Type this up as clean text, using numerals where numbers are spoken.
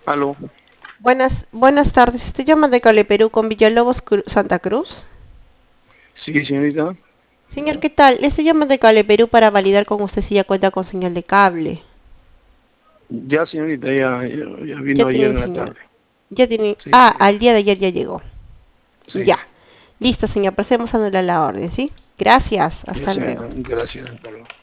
Aló. Buenas tardes. Estoy llamando de Cable Perú con Villalobos Santa Cruz. Sí, señorita. Señor, ¿qué tal? Le estoy llamando de Cable Perú para validar con usted si ya cuenta con señal de cable. Ya, señorita, ya Ya vino ayer tiene en la señal. tarde. Ya tiene. Sí, Ah, sí, al día de ayer ya llegó. sí. Ya. Listo, señor. Procedemos a anular la orden, ¿sí? Gracias. Ya, Hasta luego. señorita. Gracias. Hasta luego.